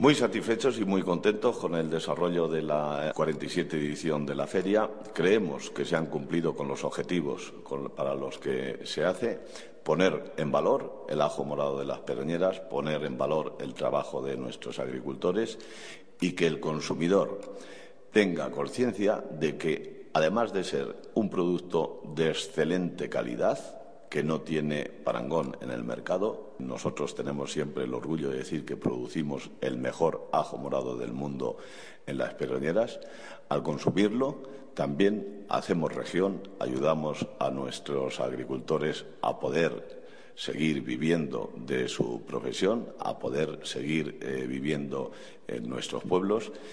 Muy satisfechos y muy contentos con el desarrollo de la 47ª edición de la feria. Creemos que se han cumplido con los objetivos para los que se hace. Poner en valor el ajo morado de las Pedroñeras, poner en valor el trabajo de nuestros agricultores y que el consumidor tenga conciencia de que, además de ser un producto de excelente calidad, que no tiene parangón en el mercado. Nosotros tenemos siempre el orgullo de decir que producimos el mejor ajo morado del mundo en las Pedroñeras. Al consumirlo, también hacemos región, ayudamos a nuestros agricultores a poder seguir viviendo de su profesión, a poder seguir viviendo en nuestros pueblos